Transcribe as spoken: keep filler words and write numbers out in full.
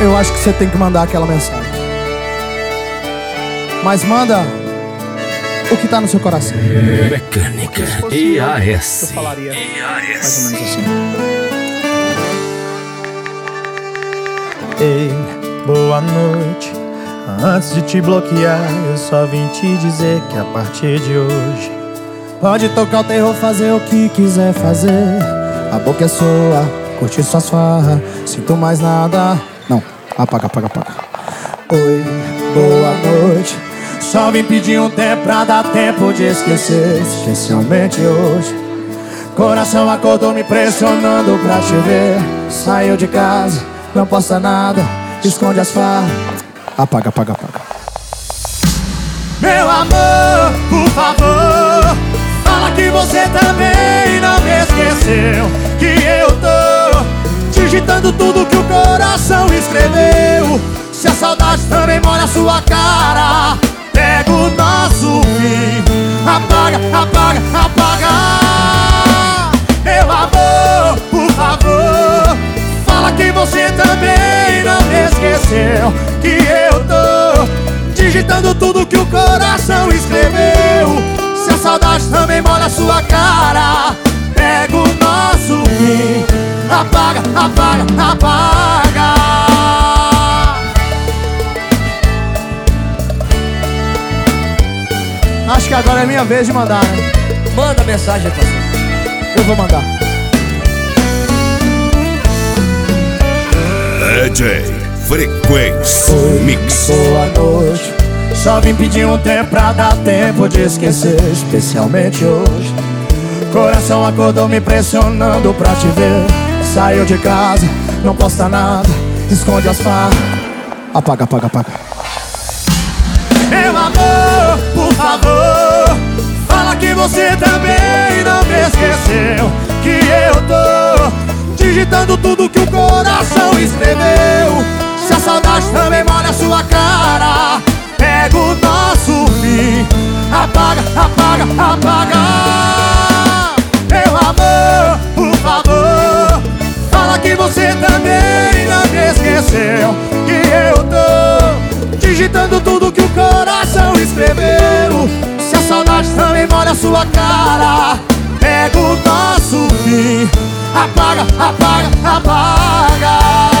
Eu acho que você tem que mandar aquela mensagem. Mas manda o que tá no seu coração. Mecânica E A S. Eu falaria E A S. mais ou menos assim. Ei, boa noite. Antes de te bloquear, eu só vim te dizer que a partir de hoje pode tocar o terror, fazer o que quiser fazer. A boca é sua, curtir suas farras. Sinto mais nada. Não, apaga, apaga, apaga. Oi, boa noite. Só vim pedir um tempo pra dar tempo de esquecer. Especialmente hoje. Coração acordou me pressionando pra te ver. Saiu de casa, não posta nada, esconde as farras. Apaga, apaga, apaga. Meu amor, por favor, fala que você também não me esqueceu. Que eu tô digitando tudo que o coração escreveu. Se a saudade também molha a sua cara, pega o nosso fim. Apaga, apaga, apaga. Meu amor, por favor, fala que você também não me esqueceu. Que eu tô digitando tudo que o coração escreveu. Se a saudade também molha a sua cara, pega o nosso fim. Apaga, apaga, apaga. Acho que agora é minha vez de mandar, né? Manda mensagem, parceiro. Eu vou mandar. D J Frequência Mix. Boa noite. Só vim pedir um tempo pra dar tempo de esquecer. Especialmente hoje. Coração acordou me pressionando pra te ver. Saiu de casa, não posta nada, esconde as farras. Apaga, apaga, apaga. Meu amor, por favor, fala que você também não me esqueceu. Que eu tô digitando tudo que o coração escreveu. Se a saudade também molha a sua cara, pega o nosso fim. Apaga, apaga, apaga. Meu amor, por favor, fala que você também não me esqueceu. Que eu tô digitando tudo que o coração escreveu. Se a saudade também molha a sua cara, pega o nosso fim. Apaga, apaga, apaga.